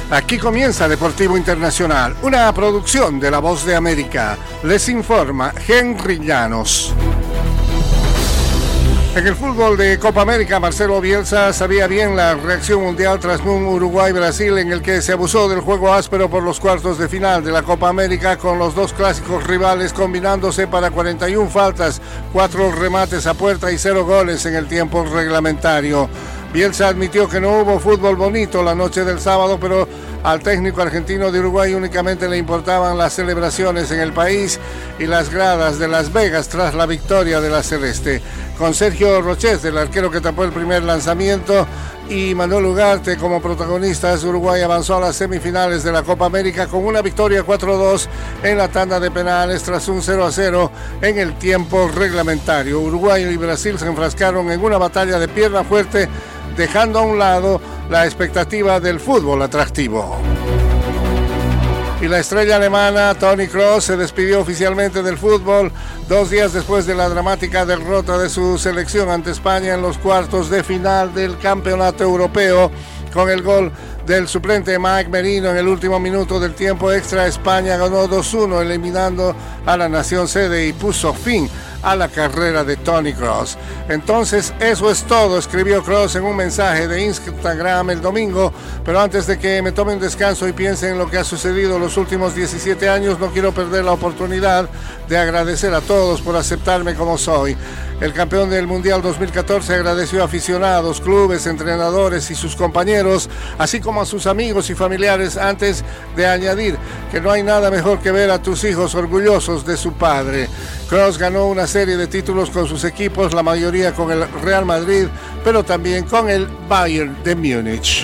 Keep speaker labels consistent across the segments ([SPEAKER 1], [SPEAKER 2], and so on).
[SPEAKER 1] Aquí comienza Deportivo Internacional, una producción de La Voz de América. Les informa Henry Llanos. En el fútbol de Copa América, Marcelo Bielsa sabía bien la reacción mundial tras un Uruguay-Brasil en el que se abusó del juego áspero por los cuartos de final de la Copa América, con los dos clásicos rivales combinándose para 41 faltas, 4 remates a puerta y 0 goles en el tiempo reglamentario. Bielsa admitió que no hubo fútbol bonito la noche del sábado, pero al técnico argentino de Uruguay únicamente le importaban las celebraciones en el país y las gradas de Las Vegas tras la victoria de la Celeste. Con Sergio Rochet, el arquero que tapó el primer lanzamiento, y Manuel Ugarte como protagonistas, Uruguay avanzó a las semifinales de la Copa América con una victoria 4-2 en la tanda de penales tras un 0-0 en el tiempo reglamentario. Uruguay y Brasil se enfrascaron en una batalla de pierna fuerte, dejando a un lado la expectativa del fútbol atractivo. Y la estrella alemana Toni Kroos se despidió oficialmente del fútbol 2 días después de la dramática derrota de su selección ante España en los cuartos de final del Campeonato Europeo. Con el gol del suplente Mike Merino en el último minuto del tiempo extra, España ganó 2-1, eliminando a la nación sede y puso fin a la carrera de Toni Kroos. Entonces, eso es todo, escribió Kroos en un mensaje de Instagram el domingo. Pero antes de que me tome un descanso y piense en lo que ha sucedido los últimos 17 años, no quiero perder la oportunidad de agradecer a todos por aceptarme como soy. El campeón del Mundial 2014 agradeció a aficionados, clubes, entrenadores y sus compañeros, así como a sus amigos y familiares, antes de añadir que no hay nada mejor que ver a tus hijos orgullosos de su padre. Kroos ganó una serie de títulos con sus equipos, la mayoría con el Real Madrid, pero también con el Bayern de Múnich.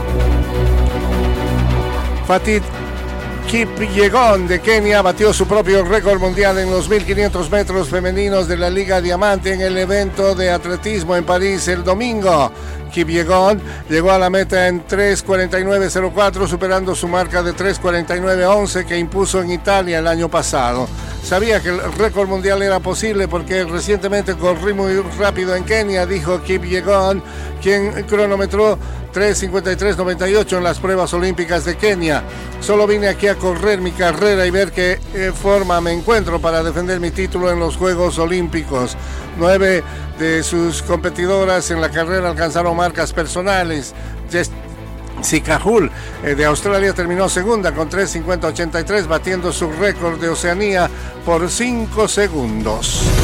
[SPEAKER 1] Fatih Kipyegon de Kenia batió su propio récord mundial en los 1500 metros femeninos de la Liga Diamante en el evento de atletismo en París el domingo. Kipyegon llegó a la meta en 3:49.04, superando su marca de 3:49.11 que impuso en Italia el año pasado. Sabía que el récord mundial era posible porque recientemente corrí muy rápido en Kenia, dijo Kipyegon, quien cronometró 3:53.98 en las pruebas olímpicas de Kenia. Solo vine aquí a correr mi carrera y ver qué forma me encuentro para defender mi título en los Juegos Olímpicos. 9 de sus competidoras en la carrera alcanzaron marcas personales. Jessica Hull de Australia terminó segunda con 3:50.83, batiendo su récord de Oceanía por 5 segundos.